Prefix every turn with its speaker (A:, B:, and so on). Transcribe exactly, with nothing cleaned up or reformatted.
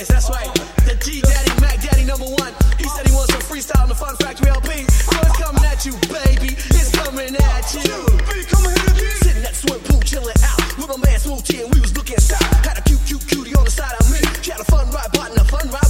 A: Yes, that's right. The G Daddy, Mac Daddy number one. He said he wants some freestyle on the Fun Factory L P. So it's coming at you, baby. It's coming at you. Sitting at the swimming pool, chilling out with my man Smooth T, and we was looking south. Had a cute, cute cutie on the side of me. She had a fun ride, bought in a fun ride.